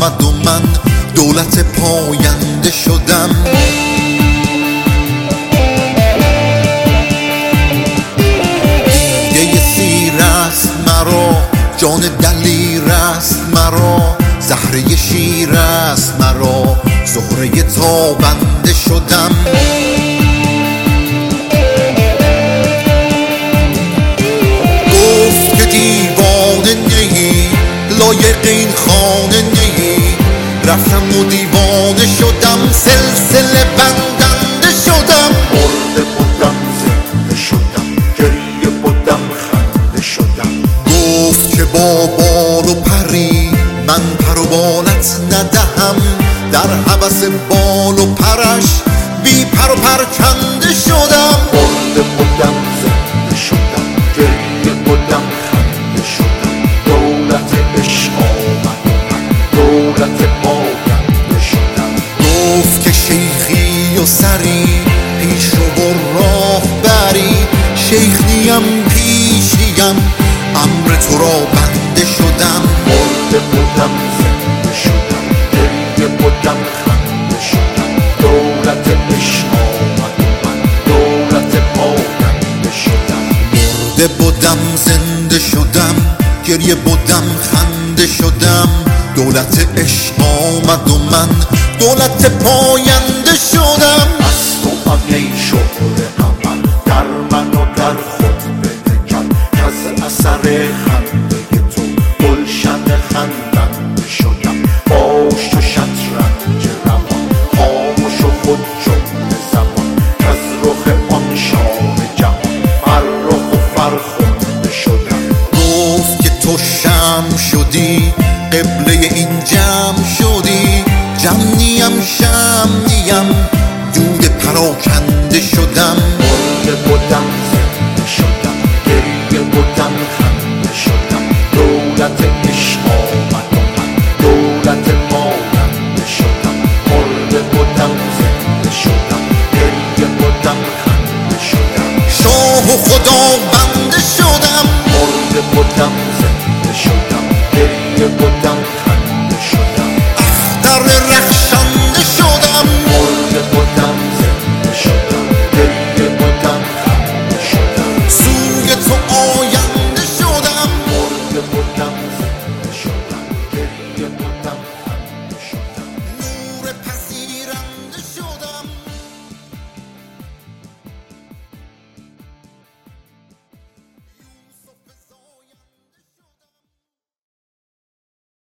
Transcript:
آمد و من دولت پاینده شدم. دیده سیر است مرا، جان دلیر است مرا، زهره شیر است مرا، زهره تابنده شدم. گفت که دیوانه نیی، لایق این خانه نیی، رفتم و دیوانه شدم، سلسله بندنده شدم. مرده بودم زنده شدم، گریه بودم خنده شدم. گفت که با بال و پری من پر و بالت ندهم، در هوس بال و پرش بی پر و پرکنده شدم. مرده بودم زنده شدم، گریه بودم خنده شدم. دولت عشق آمد و من دولت پاینده شدم. گفت که شیخی و سری پیش رو و راه بری، شیخ نیم پیش نیم امر تو را بنده شدم. مرده بودم زنده شدم، گریه بودم خنده شدم. دولت عشق آمد و من دولت پاینده شدم. مرده بودم زنده شدم، گریه بودم خنده شدم. دولت عشق آمد و من دولت پاینده شدم. از تو ای شهر عمل در من و در خود بنگر، که از اثر خنده تو گلشن خندنده شدم. باش تو شطرنج روان، خاموش و خود جمله زمان، که از رخ آن شاه جهان فرخ و فرخنده شدم. گفت که تو شمع شدی، قبله این جمع شدی، جمع نیم شمع نیم دود پراکنده شدم. مرده بودم زنده شدم، گریه بودم خنده شدم. دولت